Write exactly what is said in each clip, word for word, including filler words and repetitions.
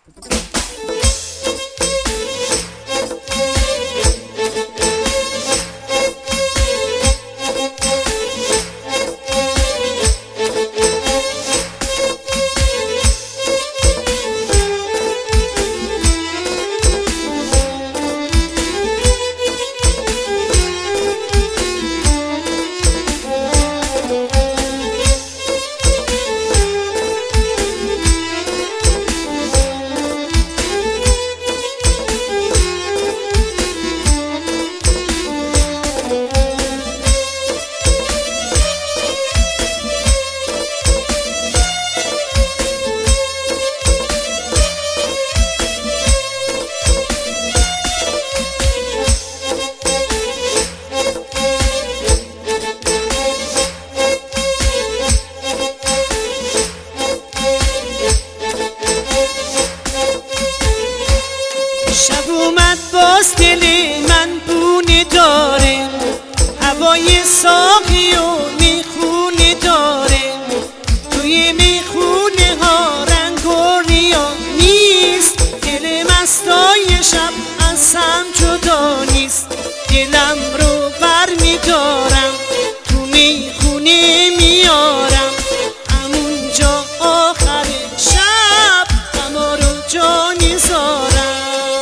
شب اومد باز دل من بونه داره، هوای ساقی و میخونه داره. توی میخونه ها رنگ و ریا نیست، دل مستای شب از هم جدا نیست. دلم رو بر میدارم تو میخونه میارم، همونجا آخر شب غما رو جا میذارم.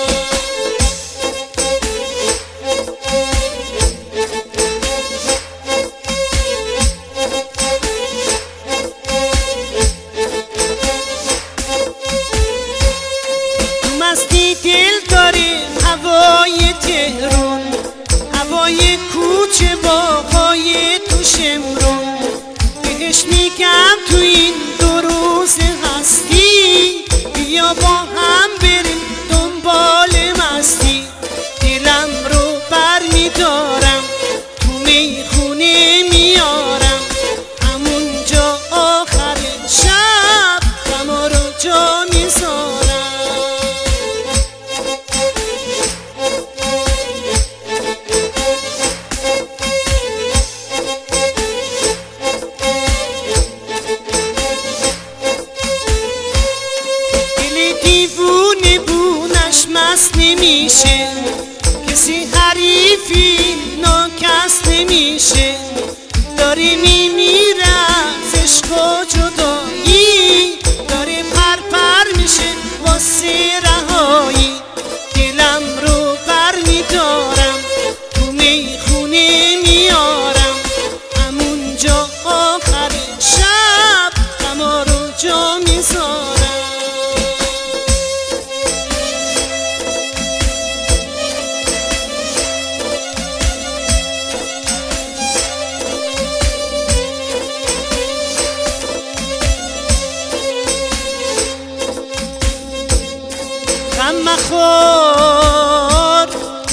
مستی دل داره هوای تهران، هوای کوچه باغای تو شمرون. بهش میگم تو این دو روز هستی، بیا با هم بریم دنبال مستی. دلم رو بر میدارم تو میخونه میارم، همونجا آخر شب غما رو جا میذارم. دیوونه بونش مست نمیشه، کسی حریفی ناکس نمیشه. داره میمیره از عشق و جدایی، داره پر پر میشه واسه رهایی. دلم رو بر میدارم تو میخونه میارم، همونجا آخر شب غما رو جا میذارم. غم مخور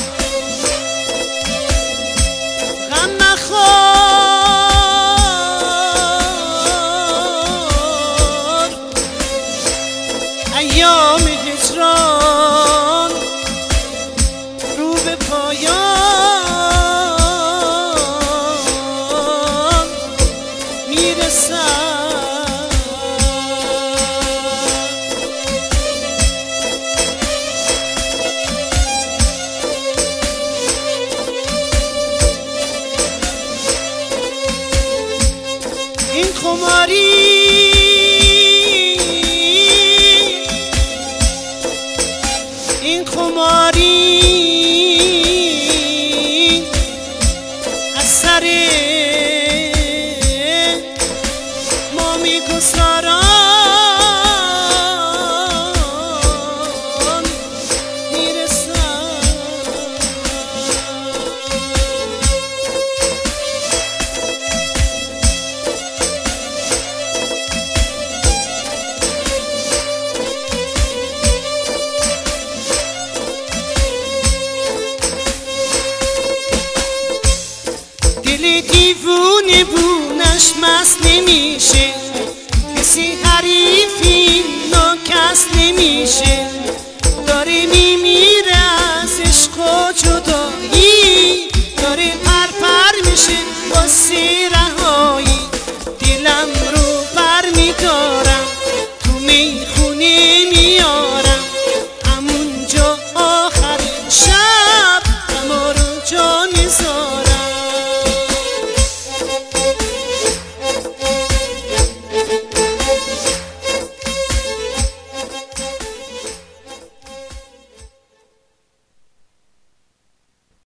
غم مخور، ایام هجران رو به پایان میرسد. این خماری این خماری از سر ما میگذاران میرسد. دل دیوونه بونش مست نمیشه، کسی حریفی ناکس نمیشه.